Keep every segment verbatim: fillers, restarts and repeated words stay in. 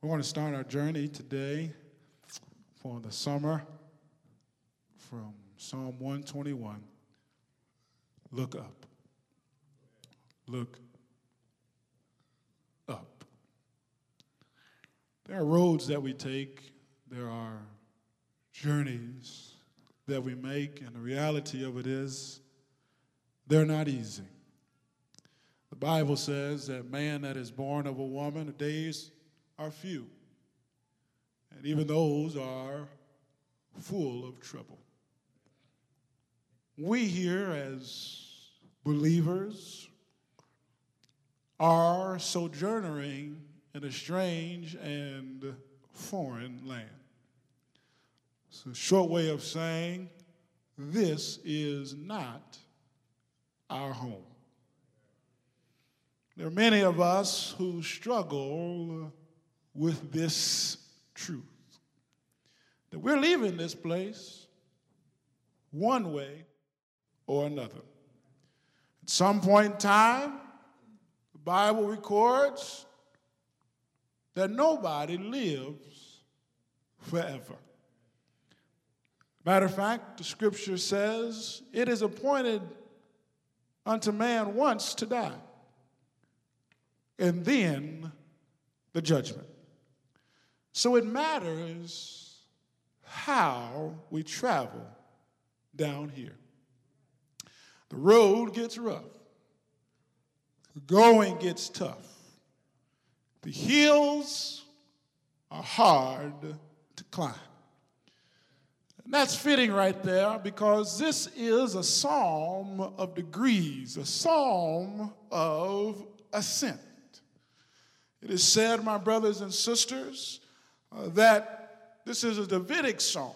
We want to start our journey today for the summer from Psalm one twenty-one. Look up. Look up. There are roads that we take. There are journeys that we make, and the reality of it is they're not easy. The Bible says that man that is born of a woman, the days are few, and even those are full of trouble. We here as believers are sojourning in a strange and foreign land. It's a short way of saying this is not our home. There are many of us who struggle with this truth, that we're leaving this place one way or another. At some point in time, the Bible records that nobody lives forever. Matter of fact, the scripture says it is appointed unto man once to die, and then the judgment. So it matters how we travel down here. The road gets rough. The going gets tough. The hills are hard to climb. And that's fitting right there because this is a psalm of degrees, a psalm of ascent. It is said, my brothers and sisters, uh, that this is a Davidic psalm,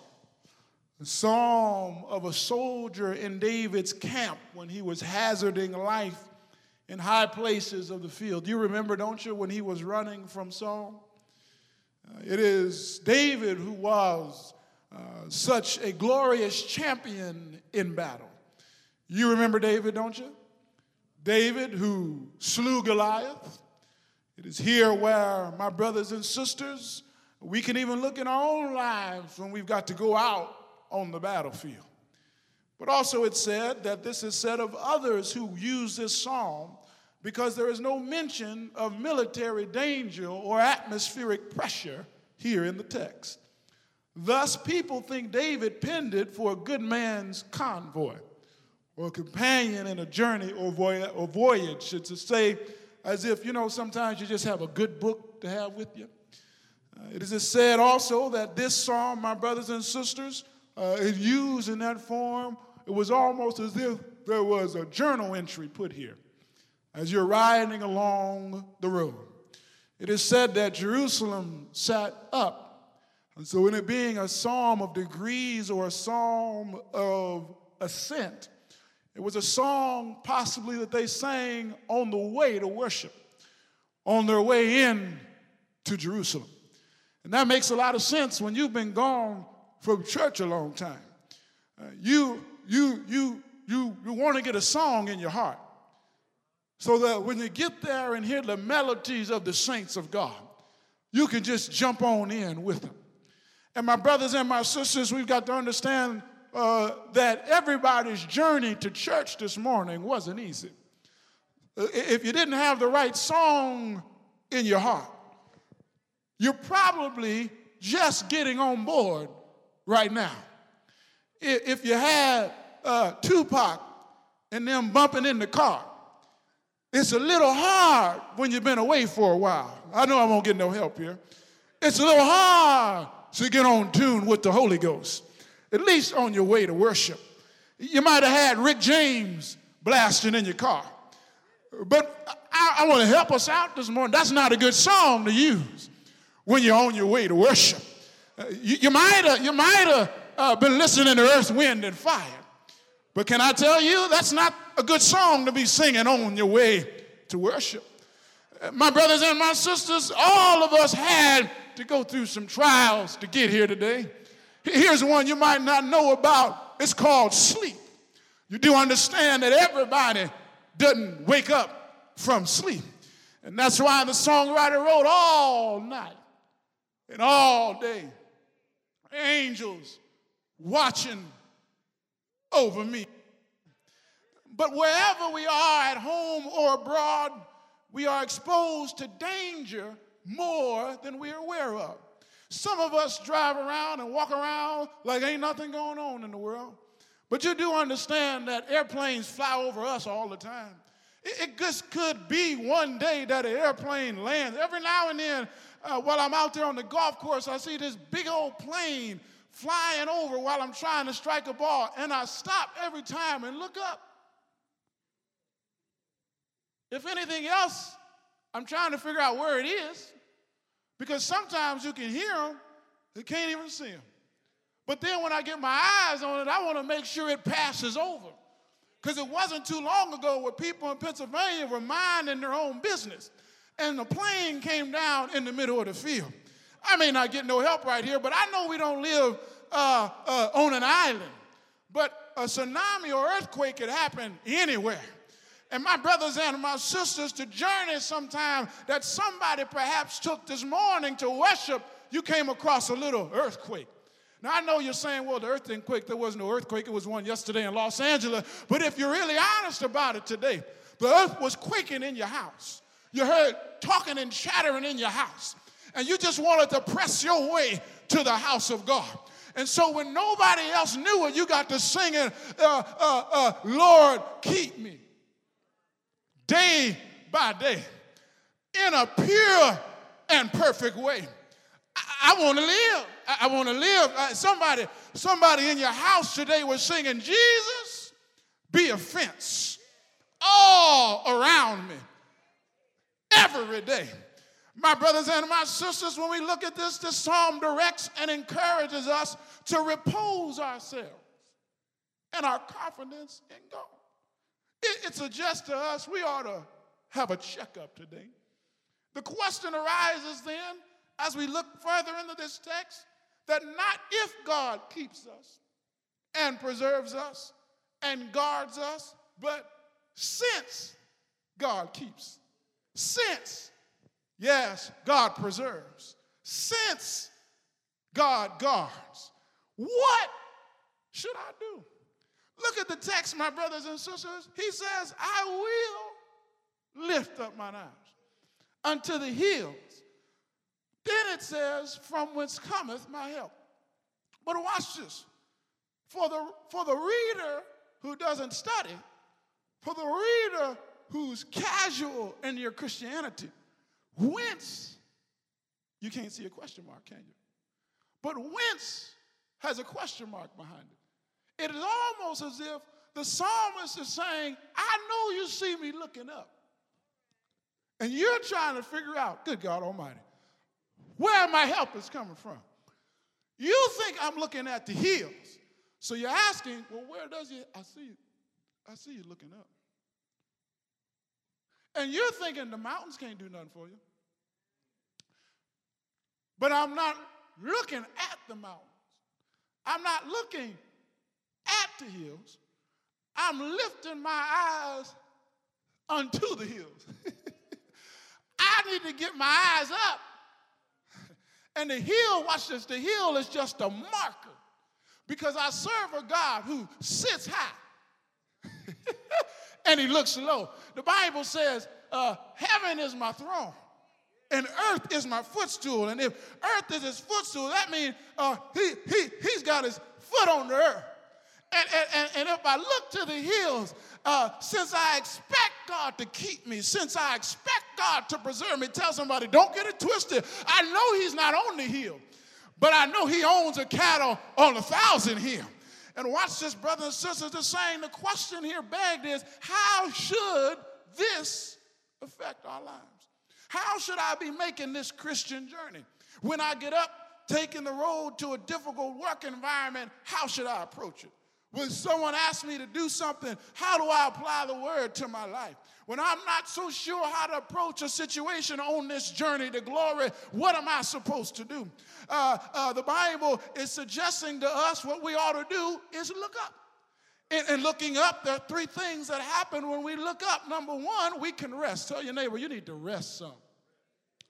a psalm of a soldier in David's camp when he was hazarding life in high places of the field. You remember, don't you, when he was running from Saul? Uh, it is David who was uh, such a glorious champion in battle. You remember David, don't you? David who slew Goliath. It is here where, my brothers and sisters, we can even look in our own lives when we've got to go out on the battlefield. But also it said that this is said of others who use this psalm because there is no mention of military danger or atmospheric pressure here in the text. Thus, people think David penned it for a good man's convoy or a companion in a journey or voyage. It's to say, as if, you know, sometimes you just have a good book to have with you. Uh, it is said also that this psalm, my brothers and sisters, uh, is used in that form. It was almost as if there was a journal entry put here as you're riding along the road. It is said that Jerusalem sat up. And so in it being a psalm of degrees or a psalm of ascent, it was a song possibly that they sang on the way to worship, on their way in to Jerusalem. And that makes a lot of sense when you've been gone from church a long time. Uh, you, you, you, you, you want to get a song in your heart so that when you get there and hear the melodies of the saints of God, you can just jump on in with them. And my brothers and my sisters, we've got to understand Uh, that everybody's journey to church this morning wasn't easy. Uh, if you didn't have the right song in your heart, you're probably just getting on board right now. If you had uh, Tupac and them bumping in the car, it's a little hard when you've been away for a while. I know I won't get no help here. It's a little hard to get on tune with the Holy Ghost, at least on your way to worship. You might have had Rick James blasting in your car. But I, I want to help us out this morning. That's not a good song to use when you're on your way to worship. Uh, you, you might have you might have uh, been listening to Earth, Wind, and Fire. But can I tell you, that's not a good song to be singing on your way to worship. Uh, my brothers and my sisters, all of us had to go through some trials to get here today. Here's one you might not know about. It's called sleep. You do understand that everybody doesn't wake up from sleep. And that's why the songwriter wrote, all night And all day, angels watching over me. But wherever we are, at home or abroad, we are exposed to danger more than we are aware of. Some of us drive around and walk around like ain't nothing going on in the world. But you do understand that airplanes fly over us all the time. It, it just could be one day that an airplane lands. Every now and then, uh, while I'm out there on the golf course, I see this big old plane flying over while I'm trying to strike a ball, and I stop every time and look up. If anything else, I'm trying to figure out where it is, because sometimes you can hear them, you can't even see them. But then when I get my eyes on it, I want to make sure it passes over. Because it wasn't too long ago where people in Pennsylvania were minding their own business, and the plane came down in the middle of the field. I may not get no help right here, but I know we don't live uh, uh, on an island. But a tsunami or earthquake could happen anywhere. And my brothers and my sisters, to journey sometime that somebody perhaps took this morning to worship, you came across a little earthquake. Now, I know you're saying, well, the earth didn't quake. There was no earthquake. It was one yesterday in Los Angeles. But if you're really honest about it today, the earth was quaking in your house. You heard talking and chattering in your house. And you just wanted to press your way to the house of God. And so when nobody else knew it, you got to singing, uh, uh, uh, Lord, keep me. Day by day, in a pure and perfect way. I, I want to live. I, I want to live. Uh, somebody, somebody in your house today was singing, Jesus, be a fence all around me every day. My brothers and my sisters, when we look at this, this psalm directs and encourages us to repose ourselves and our confidence in God. It, it suggests to us we ought to have a checkup today. The question arises then, as we look further into this text, that not if God keeps us and preserves us and guards us, but since God keeps, since, yes, God preserves, since God guards, what should I do? Look at the text, my brothers and sisters. He says, I will lift up mine eyes unto the hills. Then it says, from whence cometh my help. But watch this. For the, for the reader who doesn't study, for the reader who's casual in your Christianity, whence, you can't see a question mark, can you? But whence has a question mark behind it. It is almost as if the psalmist is saying, I know you see me looking up. And you're trying to figure out, good God Almighty, where my help is coming from. You think I'm looking at the hills. So you're asking, well, where does he? I see you. I see you looking up. And you're thinking the mountains can't do nothing for you. But I'm not looking at the mountains. I'm not looking at the hills. I'm lifting my eyes unto the hills. I need to get my eyes up. And the hill, watch this, the hill is just a marker, because I serve a God who sits high and he looks low. The Bible says, uh, heaven is my throne and earth is my footstool. And if earth is his footstool, that means uh, he, he, he's got his foot on the earth. And, and, and if I look to the hills, uh, since I expect God to keep me, since I expect God to preserve me, tell somebody, don't get it twisted. I know he's not on the hill, but I know he owns a cattle on a thousand hills. And watch this, brothers and sisters, the saying, the question here begged is, how should this affect our lives? How should I be making this Christian journey? When I get up, taking the road to a difficult work environment, how should I approach it? When someone asks me to do something, how do I apply the word to my life? When I'm not so sure how to approach a situation on this journey to glory, what am I supposed to do? Uh, uh, the Bible is suggesting to us what we ought to do is look up. And, and looking up, there are three things that happen when we look up. Number one, we can rest. Tell your neighbor, you need to rest some.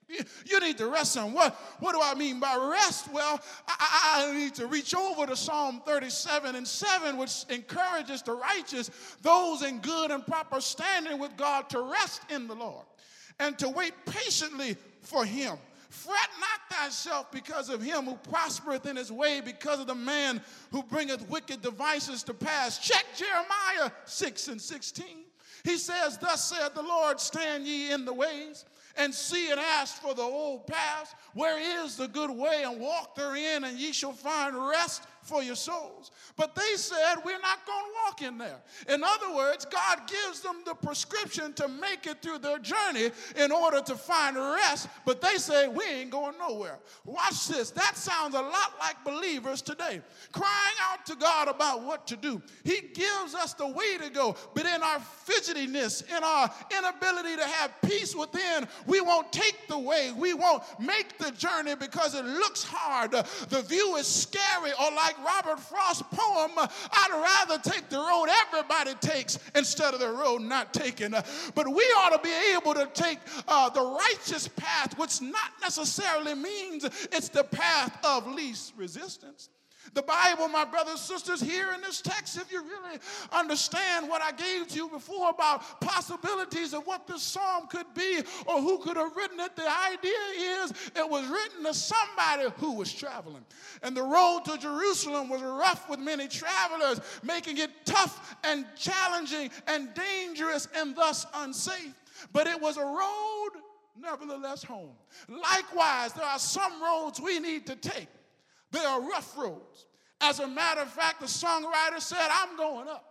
You, you need to rest some. What, what do I mean by rest? Well, I, I need to reach over to Psalm thirty-seven and seven, which encourages the righteous, those in good and proper standing with God, to rest in the Lord and to wait patiently for him. Fret not thyself because of him who prospereth in his way, because of the man who bringeth wicked devices to pass. Check Jeremiah six and sixteen. He says, thus saith the Lord, stand ye in the ways, and see and ask for the old paths, where is the good way, and walk therein, and ye shall find rest for your souls. But they said, we're not going to walk in there. In other words, God gives them the prescription to make it through their journey in order to find rest, but they say, we ain't going nowhere. Watch this. That sounds a lot like believers today, crying out to God about what to do. He gives us the way to go, but in our fidgetiness, in our inability to have peace within, we won't take the way. We won't make the journey because it looks hard. The view is scary, or like Robert Frost's poem, I'd rather take the road everybody takes instead of the road not taken. But we ought to be able to take uh, the righteous path, which not necessarily means it's the path of least resistance. The Bible, my brothers and sisters, here in this text, if you really understand what I gave to you before about possibilities of what this psalm could be or who could have written it, the idea is it was written to somebody who was traveling. And the road to Jerusalem was rough with many travelers, making it tough and challenging and dangerous and thus unsafe. But it was a road, nevertheless, home. Likewise, there are some roads we need to take. They are rough roads. As a matter of fact, the songwriter said, I'm going up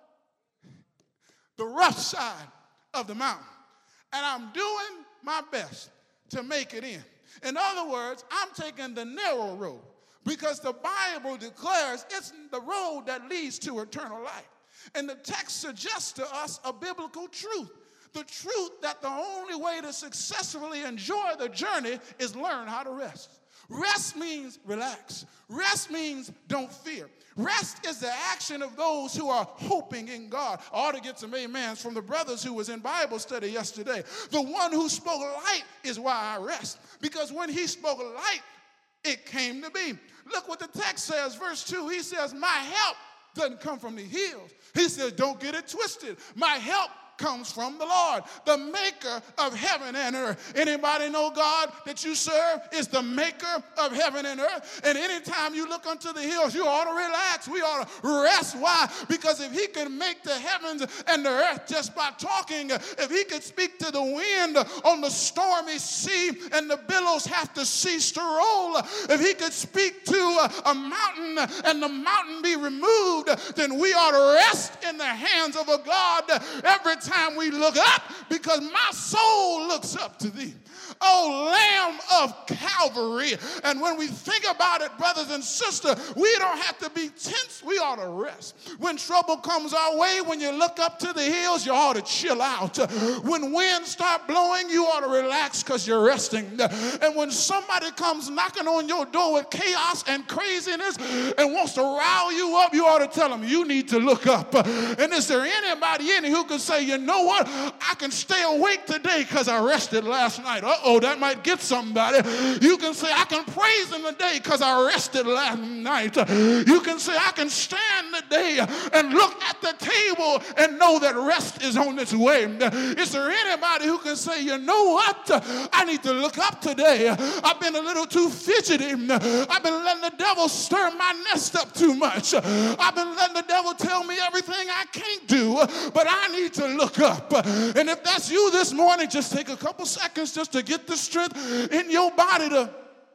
the rough side of the mountain, and I'm doing my best to make it in. In other words, I'm taking the narrow road because the Bible declares it's the road that leads to eternal life. And the text suggests to us a biblical truth. The truth that the only way to successfully enjoy the journey is learn how to rest. Rest means relax. Rest means don't fear. Rest is the action of those who are hoping in God. I ought to get some amens from the brothers who was in Bible study yesterday. The one who spoke light is why I rest. Because when he spoke light, it came to be. Look what the text says, verse two. He says, my help doesn't come from the hills. He says, don't get it twisted. My help comes from the Lord, the maker of heaven and earth. Anybody know God that you serve is the maker of heaven and earth? And anytime you look unto the hills, you ought to relax. We ought to rest. Why? Because if he can make the heavens and the earth just by talking, if he could speak to the wind on the stormy sea and the billows have to cease to roll, if he could speak to a mountain and the mountain be removed, then we ought to rest in the hands of a God every time we look up, because my soul looks up to thee, oh Lamb of Calvary. And when we think about it, brothers and sisters, we don't have to be tense. We ought to rest. When trouble comes our way, when you look up to the hills, you ought to chill out. When winds start blowing, you ought to relax because you're resting. And when somebody comes knocking on your door with chaos and craziness and wants to rile you up, you ought to tell them you need to look up. And is there anybody in here who can say, you know what, I can stay awake today because I rested last night? Uh-oh, that might get somebody. You can say, I can praise him today because I rested last night. You can say, I can stand today and look at the table and know that rest is on its way. Is there anybody who can say, you know what, I need to look up today. I've been a little too fidgety. I've been letting the devil stir my nest up too much. I've been letting the devil tell me everything I can't do, but I need to look up. And if that's you this morning, just take a couple seconds just to get the strength in your body to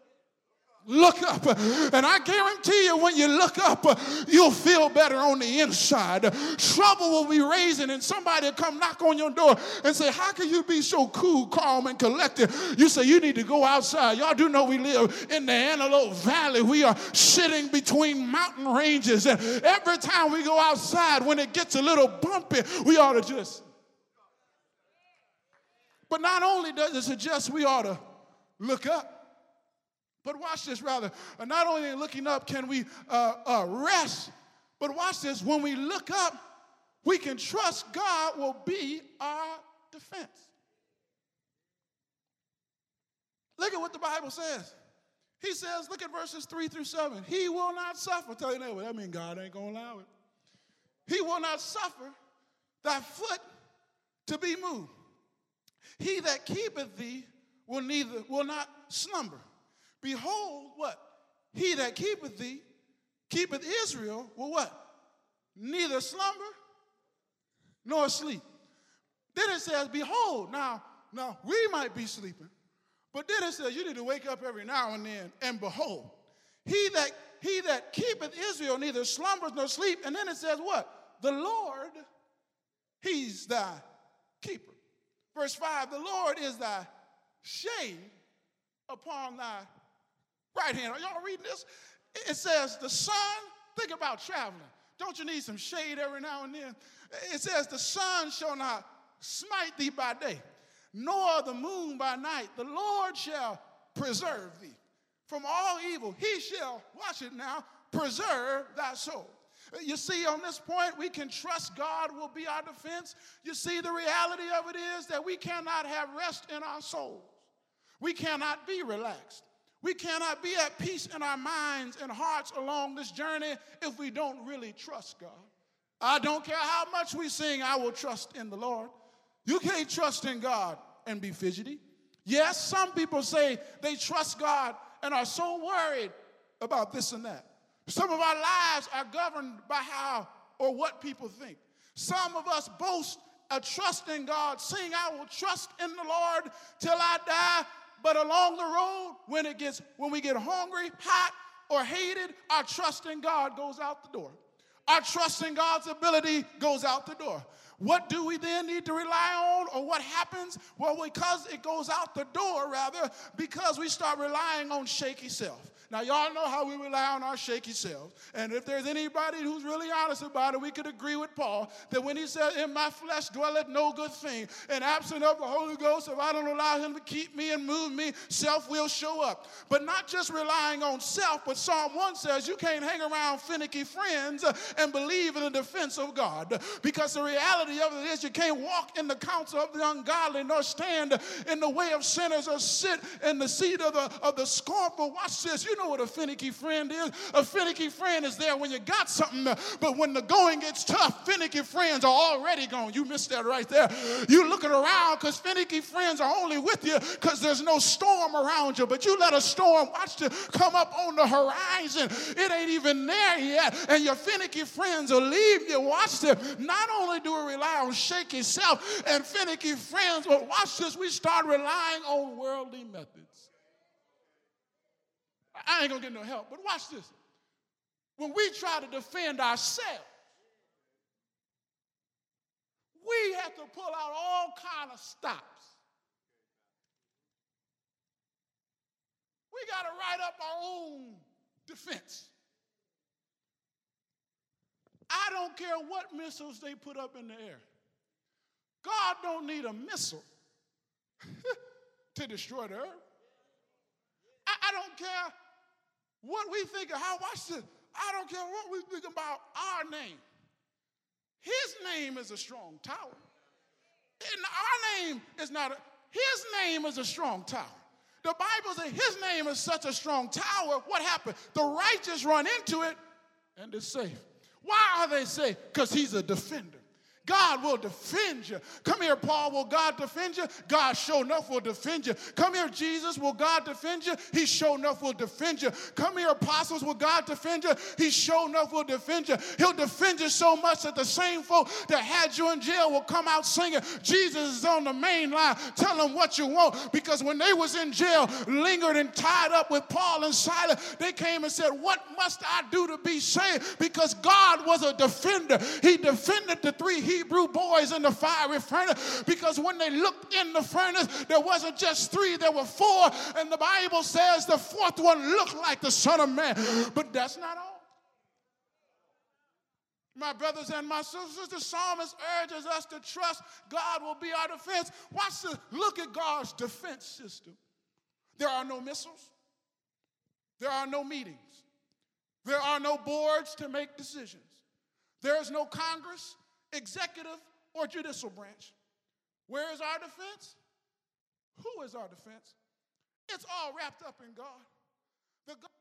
look up. And I guarantee you, when you look up, you'll feel better on the inside. Trouble will be raising, and somebody will come knock on your door and say, how can you be so cool, calm, and collected? You say, you need to go outside. Y'all do know we live in the Antelope Valley. We are sitting between mountain ranges, and every time we go outside, when it gets a little bumpy, we ought to just... But not only does it suggest we ought to look up, but watch this rather. Not only looking up can we uh, uh, rest, but watch this. When we look up, we can trust God will be our defense. Look at what the Bible says. He says, look at verses three through seven. He will not suffer. Tell you that, well, that means God ain't going to allow it. He will not suffer thy foot to be moved. He that keepeth thee will neither will not slumber. Behold, what? He that keepeth thee, keepeth Israel, will what? Neither slumber nor sleep. Then it says, behold, now, now we might be sleeping, but then it says you need to wake up every now and then, and behold, he that he that keepeth Israel neither slumbers nor sleep. And then it says what? The Lord, he's thy keeper. Verse five, the Lord is thy shade upon thy right hand. Are y'all reading this? It says the sun, think about traveling. Don't you need some shade every now and then? It says the sun shall not smite thee by day, nor the moon by night. The Lord shall preserve thee from all evil. He shall, watch it now, preserve thy soul. You see, on this point, we can trust God will be our defense. You see, the reality of it is that we cannot have rest in our souls. We cannot be relaxed. We cannot be at peace in our minds and hearts along this journey if we don't really trust God. I don't care how much we sing, I will trust in the Lord. You can't trust in God and be fidgety. Yes, some people say they trust God and are so worried about this and that. Some of our lives are governed by how or what people think. Some of us boast a trust in God, saying, I will trust in the Lord till I die. But along the road, when it gets, when we get hungry, hot, or hated, our trust in God goes out the door. Our trust in God's ability goes out the door. What do we then need to rely on, or what happens? Well, because it goes out the door, rather, because we start relying on shaky self. Now, y'all know how we rely on our shaky selves. And if there's anybody who's really honest about it, we could agree with Paul that when he said, in my flesh dwelleth no good thing, and absent of the Holy Ghost, if I don't allow him to keep me and move me, self will show up. But not just relying on self, but Psalm one says you can't hang around finicky friends and believe in the defense of God. Because the reality of it is you can't walk in the counsel of the ungodly, nor stand in the way of sinners, or sit in the seat of the, of the scornful. Watch this. You know what a finicky friend is? A finicky friend is there when you got something, but when the going gets tough, finicky friends are already gone. You missed that right there. You looking around because finicky friends are only with you because there's no storm around you, but you let a storm, watch it, come up on the horizon. It ain't even there yet, and your finicky friends will leave you. Watch this. Not only do we rely on shaky self and finicky friends, but watch this, we start relying on worldly methods. I ain't gonna get no help, but watch this. When we try to defend ourselves, we have to pull out all kind of stops. We got to write up our own defense. I don't care what missiles they put up in the air. God don't need a missile to destroy the earth. I, I don't care what we think of how, watch this, I don't care what we think about our name. His name is a strong tower. And our name is not, a, his name is a strong tower. The Bible says his name is such a strong tower. What happened? The righteous run into it and they're safe. Why are they safe? Because he's a defender. God will defend you. Come here, Paul. Will God defend you? God sure enough will defend you. Come here, Jesus. Will God defend you? He sure enough will defend you. Come here, apostles. Will God defend you? He sure enough will defend you. He'll defend you so much that the same folk that had you in jail will come out singing, Jesus is on the main line. Tell them what you want. Because when they was in jail, lingered and tied up with Paul and Silas, they came and said, what must I do to be saved? Because God was a defender. He defended the three Hebrew boys in the fiery furnace, because when they looked in the furnace, there wasn't just three, there were four, and the Bible says the fourth one looked like the Son of Man. But that's not all. My brothers and my sisters, the psalmist urges us to trust God will be our defense. Watch this. Look at God's defense system. There are no missiles. There are no meetings. There are no boards to make decisions. There is no Congress, executive, or judicial branch. Where is our defense? Who is our defense? It's all wrapped up in God. The God